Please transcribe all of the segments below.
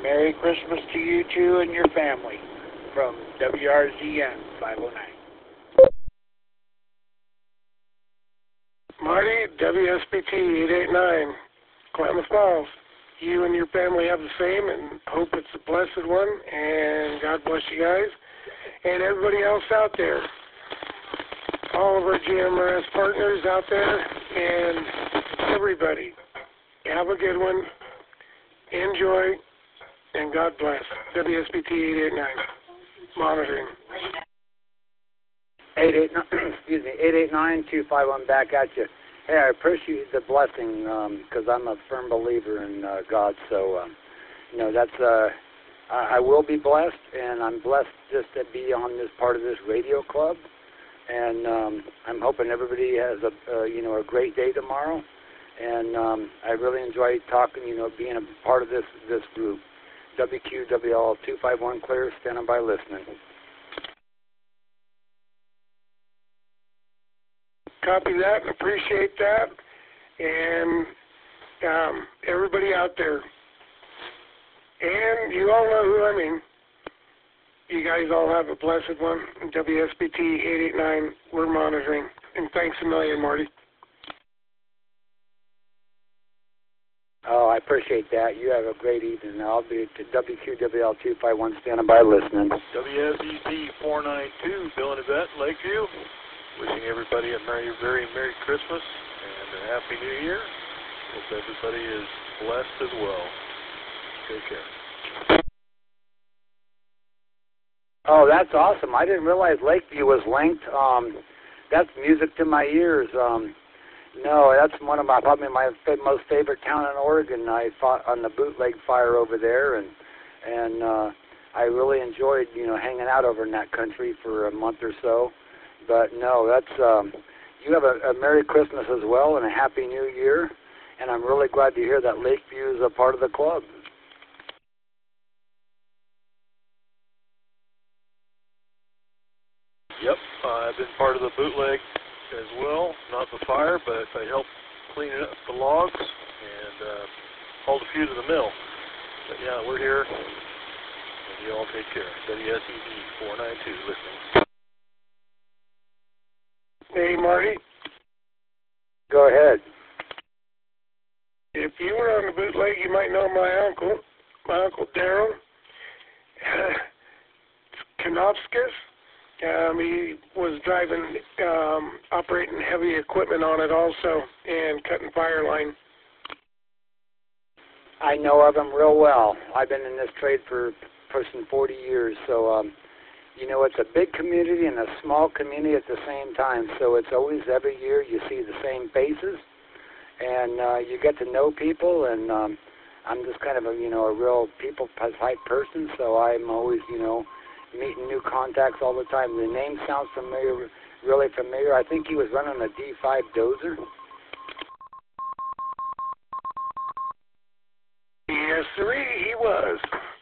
Merry Christmas to you too and your family from WRZN 509. Marty, WSBT 889, Klamath Falls. You and your family have the same, and hope it's a blessed one, and God bless you guys. And everybody else out there, all of our GMRS partners out there, and everybody, have a good one, enjoy, and God bless. WSBT 889, monitoring. 889-251 back at you. Hey, I appreciate the blessing because I'm a firm believer in God. So, that's I will be blessed, and I'm blessed just to be on this part of this radio club. And I'm hoping everybody has a great day tomorrow. And I really enjoy talking, being a part of this group. WQWL 251 clear, standing by listening. Copy that and appreciate that. And everybody out there. And you all know who I mean. You guys all have a blessed one. WSBT 889, we're monitoring. And thanks a million, Marty. Oh, I appreciate that. You have a great evening. I'll be to WQWL 251 standing by listening. WSEC 492, Bill and Yvette, Lakeview. Wishing everybody a very Merry Christmas and a Happy New Year. Hope everybody is blessed as well. Take care. Oh, that's awesome. I didn't realize Lakeview was linked. That's music to my ears. No, that's probably my most favorite town in Oregon. I fought on the bootleg fire over there, and I really enjoyed, hanging out over in that country for a month or so. But no, that's you have a Merry Christmas as well and a Happy New Year, and I'm really glad to hear that Lakeview is a part of the club. Yep, I've been part of the bootleg as well, not the fire, but I helped clean up the logs and hauled a few to the mill. But yeah, we're here, and you all take care. WSED 492, listening. Hey, Marty. Go ahead. If you were on the bootleg, you might know my uncle Daryl Kanofskis. He was driving, operating heavy equipment on it also, and cutting fire line. I know of him real well. I've been in this trade for pushing 40 years, so it's a big community and a small community at the same time. So it's always every year you see the same faces, and you get to know people. And I'm just kind of a real people type person, so I'm always meeting new contacts all the time. The name sounds familiar, really familiar. I think he was running a D5 dozer. Yes, sir, he was.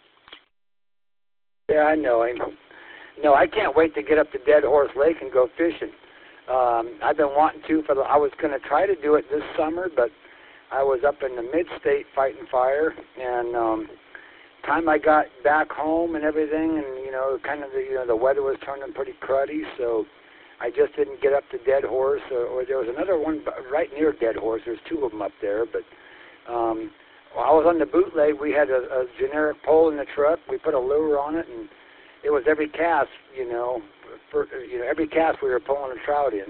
Yeah, I know him. No, I can't wait to get up to Dead Horse Lake and go fishing. I've been wanting to I was going to try to do it this summer, but I was up in the mid-state fighting fire, and time I got back home and everything, and kind of the weather was turning pretty cruddy, so I just didn't get up to Dead Horse, or there was another one right near Dead Horse. There's two of them up there, but while I was on the bootleg, we had a generic pole in the truck. We put a lure on it, and it was every cast, every cast we were pulling a trout in.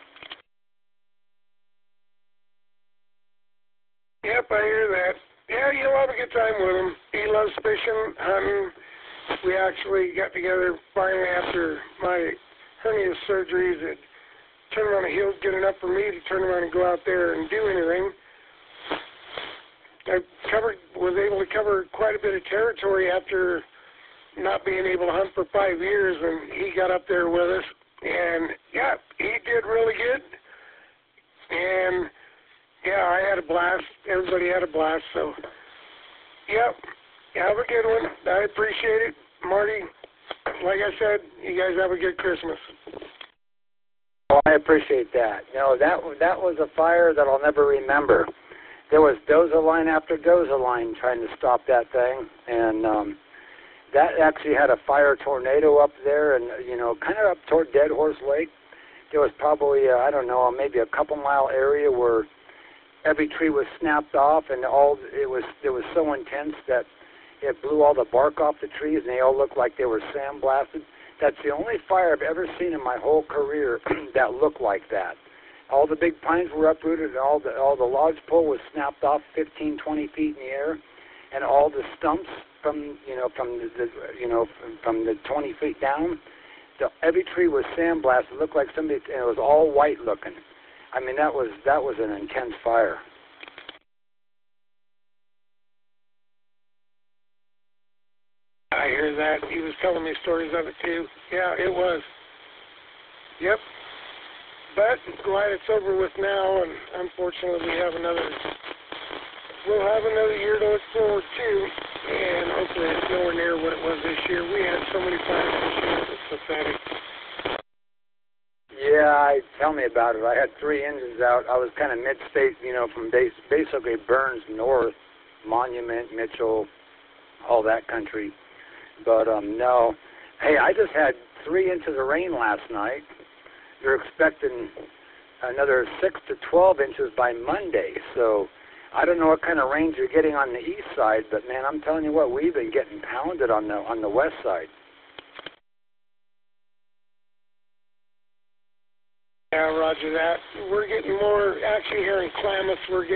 Yep, I hear that. Yeah, you'll have a good time with him. He loves fishing, hunting. We actually got together finally after my hernia surgeries. It turned around the heels good enough for me to turn around and go out there and do anything. I was able to cover quite a bit of territory after not being able to hunt for 5 years, and he got up there with us. And, yeah, he did really good. And, yeah, I had a blast. Everybody had a blast. So, yep, have a good one. I appreciate it. Marty, like I said, you guys have a good Christmas. Oh, I appreciate that. That was a fire that I'll never remember. there was dozer line after dozer line trying to stop that thing, and that actually had a fire tornado up there, and kind of up toward Dead Horse Lake. There was probably I don't know, maybe a couple mile area where every tree was snapped off, and it was so intense that it blew all the bark off the trees, and they all looked like they were sandblasted. That's the only fire I've ever seen in my whole career that looked like that. All the big pines were uprooted, and all the lodge pole was snapped off 15, 20 feet in the air, and all the stumps from the 20 feet down, every tree was sandblasted. It looked like somebody, and it was all white looking. I mean, that was an intense fire. I hear that. He was telling me stories of it too. Yeah, it was. Yep. But glad it's over with now, and unfortunately we'll have another year to look forward to, and hopefully it's nowhere near what it was this year. We had so many fires this year, it was pathetic. Yeah, tell me about it. I had 3 engines out. I was kind of mid-state, from basically Burns north, Monument, Mitchell, all that country. But, no. Hey, I just had 3 inches of rain last night. They're expecting another 6 to 12 inches by Monday. So I don't know what kind of rains you're getting on the east side, but, man, I'm telling you what, we've been getting pounded on the west side. Yeah, roger that. We're getting more, actually here in Klamath, we're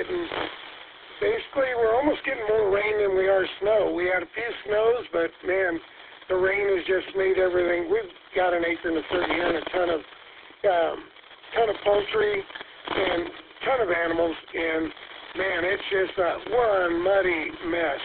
almost getting more rain than we are snow. We had a few snows, but man, the rain has just made everything. We've got an acre and a third here and a ton of poultry and ton of animals, and man, it's just one muddy mess.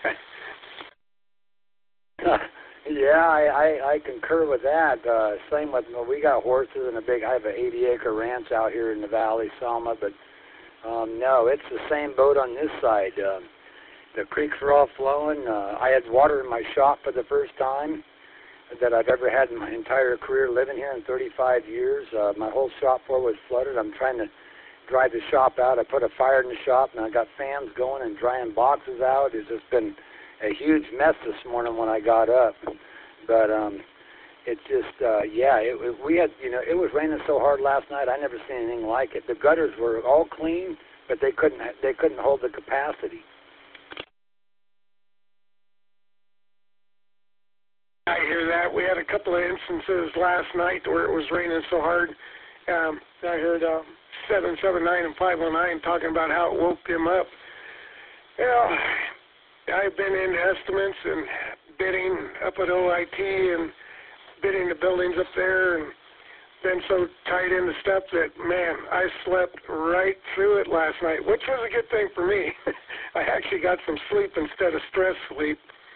Yeah, I concur with that. Same with, we got horses and I have an 80-acre ranch out here in the valley, Selma, but no, it's the same boat on this side. The creeks are all flowing. I had water in my shop for the first time that I've ever had in my entire career living here in 35 years. My whole shop floor was flooded. I'm trying to dry the shop out. I put a fire in the shop, and I got fans going and drying boxes out. It's just been a huge mess this morning when I got up. But it's just, we had, it was raining so hard last night, I never seen anything like it. The gutters were all clean, but they couldn't hold the capacity. I hear that. We had a couple of instances last night where it was raining so hard. I heard 779 and 509 talking about how it woke them up. Well, I've been in estimates and bidding up at OIT and bidding the buildings up there and been so tied into stuff that, man, I slept right through it last night, which was a good thing for me. I actually got some sleep instead of stress sleep.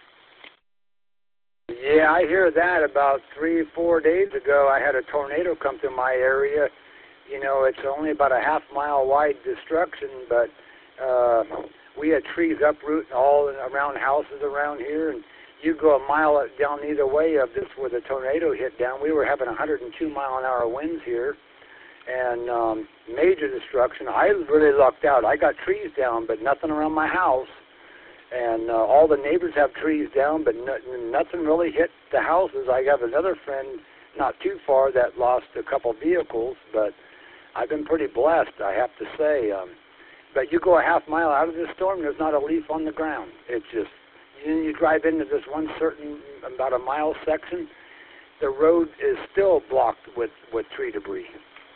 Yeah, I hear that. About 3 or 4 days ago, I had a tornado come through my area. It's only about a half-mile wide destruction, but we had trees uprooting all around houses around here, and you go a mile down either way of this where the tornado hit down. We were having 102-mile-an-hour winds here, and major destruction. I really lucked out. I got trees down, but nothing around my house. And all the neighbors have trees down, but nothing really hit the houses. I have another friend not too far that lost a couple vehicles, but I've been pretty blessed, I have to say. But you go a half mile out of this storm, there's not a leaf on the ground. It's just, you drive into this one certain, about a mile section, the road is still blocked with tree debris.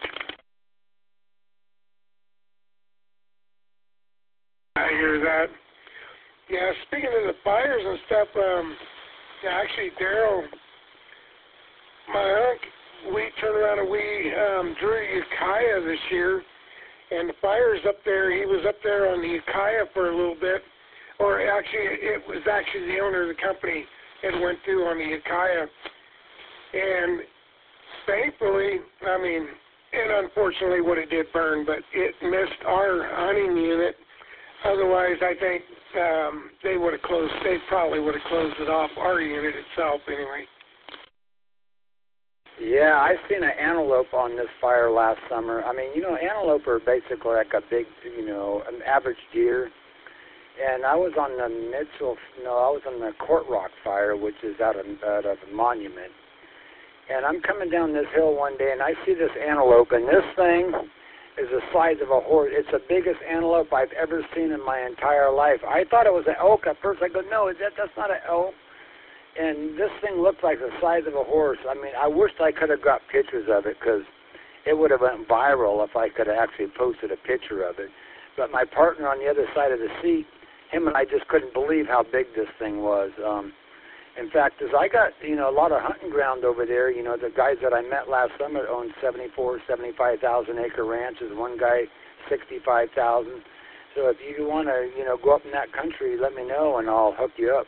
I hear that. Yeah, speaking of the fires and stuff, actually, Daryl, my uncle, we turned around and we drew Ukiah this year, and the fires up there, he was up there on the Ukiah for a little bit, or actually, it was actually the owner of the company that went through on the Ukiah, and thankfully, and unfortunately what it did burn, but it missed our hunting unit. Otherwise, I think they probably would have closed it off, our unit itself anyway. Yeah, I seen an antelope on this fire last summer. I mean, you know, antelope are basically like a big, you know, an average deer. And I was on the I was on the Court Rock fire, which is out of Monument. And I'm coming down this hill one day, and I see this antelope, and this thing is the size of a horse. It's the biggest antelope I've ever seen in my entire life. I thought it was an elk at first. I go, no, that's not an elk. And this thing looked like the size of a horse. I mean, I wished I could have got pictures of it, because it would have went viral if I could have actually posted a picture of it. But my partner on the other side of the seat, him and I just couldn't believe how big this thing was. In fact, as I got, you know, a lot of hunting ground over there, you know, the guys that I met last summer owned 75,000 acre ranches. One guy, 65,000. So if you want to, you know, go up in that country, let me know and I'll hook you up.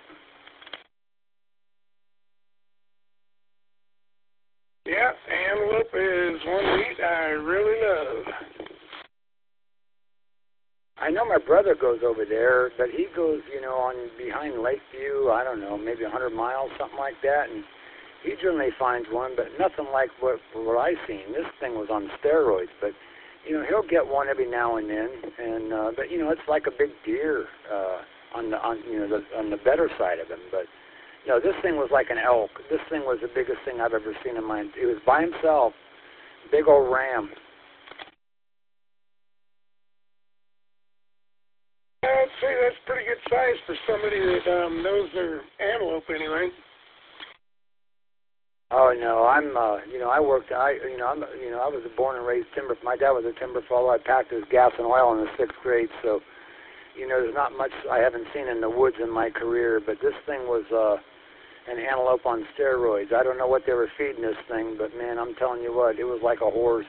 Yeah, antelope is one meat I really love. I know my brother goes over there, but he goes, you know, on behind Lakeview, I don't know, maybe 100 miles, something like that, and he generally finds one, but nothing like what I seen. This thing was on steroids, but, you know, he'll get one every now and then, and but, you know, it's like a big deer on the better side of him, but, no, this thing was like an elk. This thing was the biggest thing I've ever seen in my, it was by himself, big old ram. I'd say that's pretty good size for somebody that knows their antelope anyway. Oh no, I was born and raised timber. My dad was a timber fellow. I packed his gas and oil in the 6th grade, so you know there's not much I haven't seen in the woods in my career. But this thing was an antelope on steroids. I don't know what they were feeding this thing, but man, I'm telling you what, it was like a horse.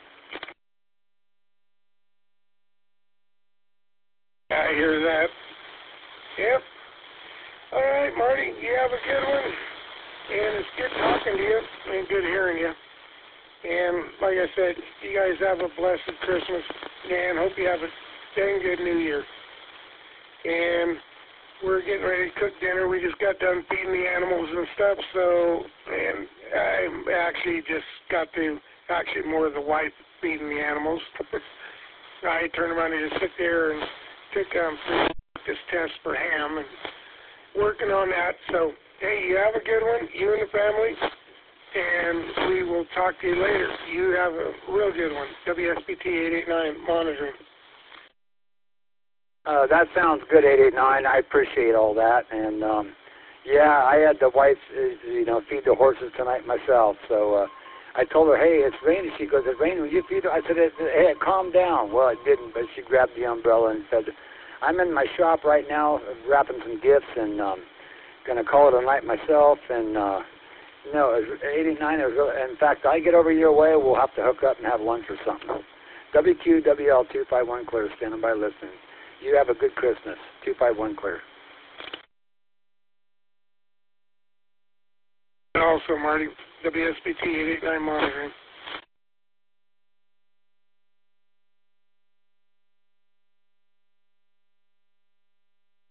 I hear that. Yep. All right, Marty, you have a good one. And it's good talking to you and good hearing you. And like I said, you guys have a blessed Christmas and hope you have a dang good New Year. And we're getting ready to cook dinner. We just got done feeding the animals and stuff, so, and I actually just got to, more of the wife feeding the animals. I turned around and just sit there and took this test for ham and working on that. So, hey, you have a good one, you and the family, and we will talk to you later. You have a real good one. WSBT 889 monitoring. That sounds good, 889. I appreciate all that. And, yeah, I had the wife, you know, feed the horses tonight myself. So I told her, hey, it's raining. She goes, it's raining. Will you feed her? I said, hey, calm down. Well, it didn't, but she grabbed the umbrella and said, I'm in my shop right now wrapping some gifts and going to call it a night myself. And, no, it was 89. It was really, in fact, I get over your way, we'll have to hook up and have lunch or something. WQWL251 clear, standing by listening. You have a good Christmas. 251 clear. Also, Marty, WSBT 889 monitoring.